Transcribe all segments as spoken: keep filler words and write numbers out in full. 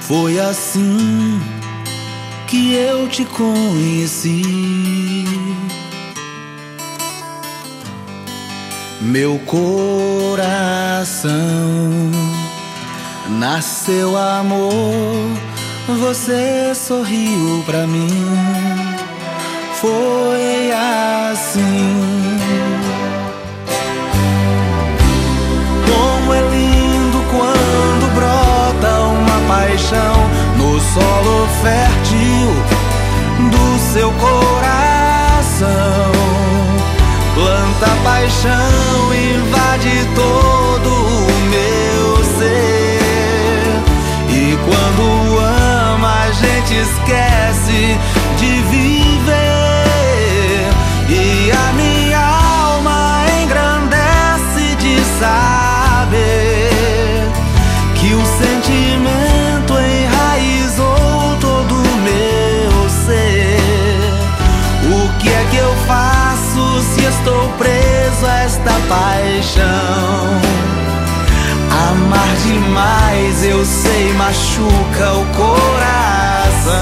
Foi assim que eu te conheci. Meu coração nasceu amor, você sorriu pra mim. Foi assim. Como é lindo quando brota uma paixão no solo fértil do seu coração. Planta paixão, invade todo o meu ser. E quando ama, a gente esquece de viver. E a minha alma engrandece de saber que o sentimento enraizou todo o meu ser. O que é que eu faço se estou preso a esta paixão? Amar demais, eu sei, machuca o coração.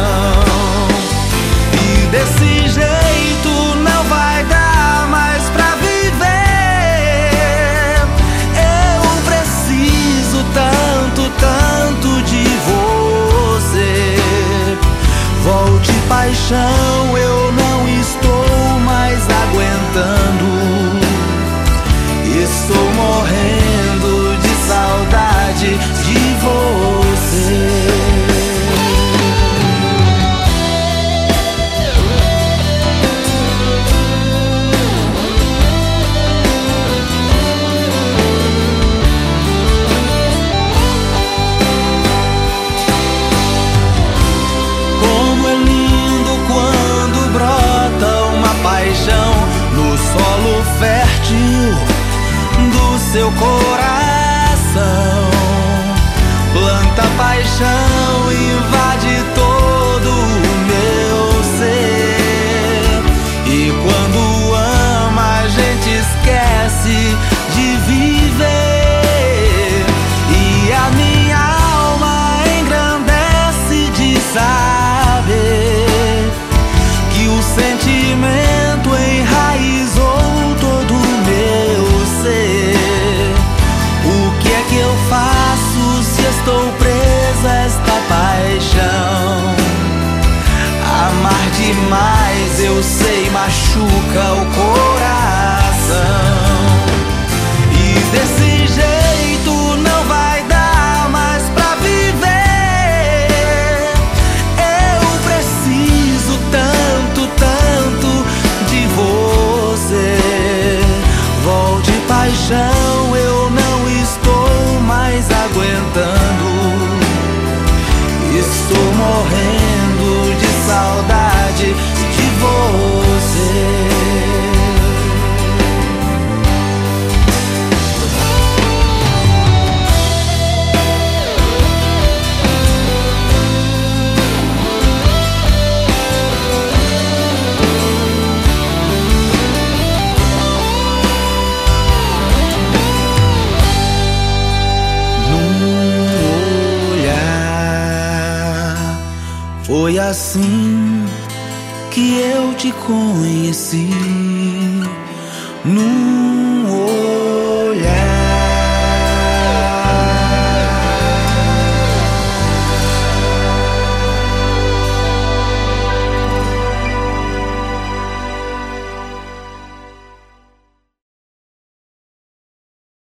E desse jeito não vai dar mais pra viver. Eu preciso tanto, tanto de você. Volte, paixão, eu não estou mais aguentando. Estou morrendo de saudade de você. Como é lindo quando brota uma paixão no solo fértil do seu coração. Planta paixão, invade todo o meu ser. E quando ama, a gente esquece de viver. E a minha alma engrandece de saber que o sentimento enraizou todo o meu ser. O que é que eu faço se estou presa a esta paixão? Amar demais, eu sei, machuca o coração. E desse jeito não vai dar mais pra viver. Eu preciso tanto, tanto de você. Volte, paixão, eu não estou mais aguentando. Estou morrendo de saudade de você. Foi assim que eu te conheci, num